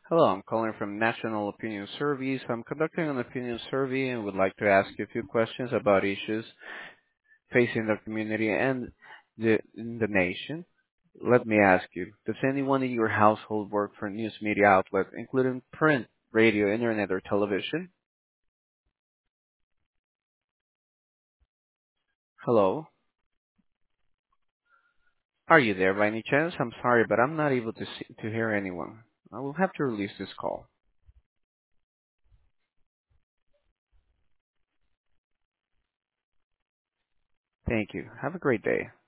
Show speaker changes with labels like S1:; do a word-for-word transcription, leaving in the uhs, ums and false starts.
S1: Hello, I'm calling from National Opinion Surveys. I'm conducting an opinion survey and would like to ask you a few questions about issues facing the community and the, in the nation. Let me ask you, does anyone in your household work for a news media outlet, including print, radio, internet, or television? Hello? Are you there by any chance? I'm sorry, but I'm not able to see, to hear anyone. I will have to release this call. Thank you. Have a great day.